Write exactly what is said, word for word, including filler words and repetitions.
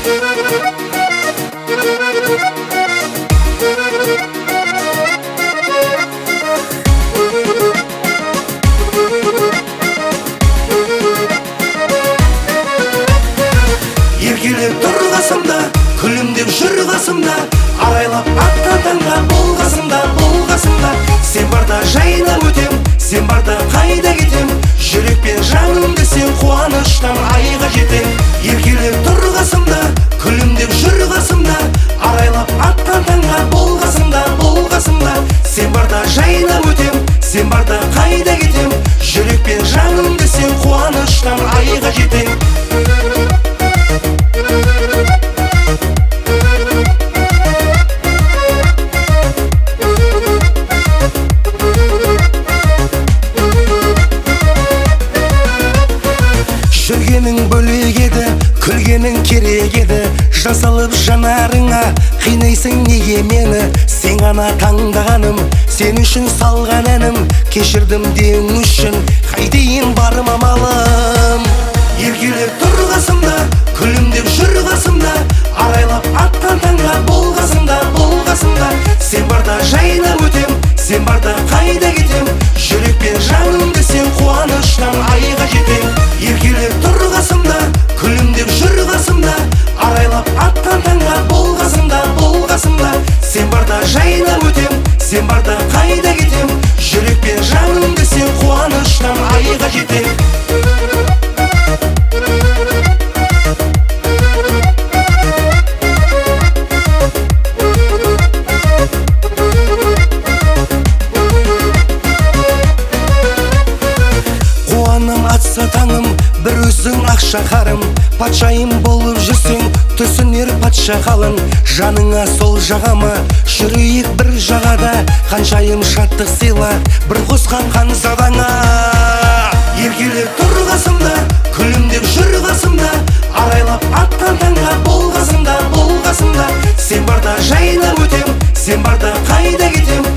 Еркелеп тұр қасымда, күлімдеп жүр қасымда, арайлап атқан таңға бол қасымда, бол қасымда. Сен барда жайнап өтем, сен барда қайда кетем, жүрекпен жанымды сен қуаныштан айға жетем. Еркелеп тұр қасымда, күлімдеп жүр қасымда, арайлап атқан таңға бол қасымда, бол қасымда. Сен барда жайнап өтем, сен барда қайда кетем, жүрекпен жанымды сен қуаныштан айға жетем. Жүргенің бөлек еді, күлгенің керек еді, жасалып жанарыңа қинайсың неге мені? Сен ғана таңдағаным, сен үшін салған әнім, кешірдім дең үшін қайтейін барым амалым. Еркелеп тұр қасымда, күлімдеп жүр қасымда, арайлап атқан таңға бол қасымда, бол қасымда. Сен барда жайнап өтем, сен барда қайда кетем, жүрекпен жанымды сен қуаныштан айға жетем. Еркелеп тұр қасымда, күлімдеп жүр қасымда, арайлап атқан таңға бол қасымда, бол қасымда. Сен барда жайнап өтем, сен барда қайда кетем, жүрекпен жанымды сен қуаныштан айға жетем. Атса таңым, бір өзің ақша қарым, патшайым болып жүрсең, түсінер патша қалың. Жаныңа сол жағама, жүрейік бір жағада, қаншайым шаттық сыйла, бір қосқан қанзадаңа. Еркелеп тұр қасымда, күлімдеп жүр қасымда, арайлап атқан таңға бол қасымда, бол қасымда. Сен барда жайнап өтем, сен барда қайда кетем,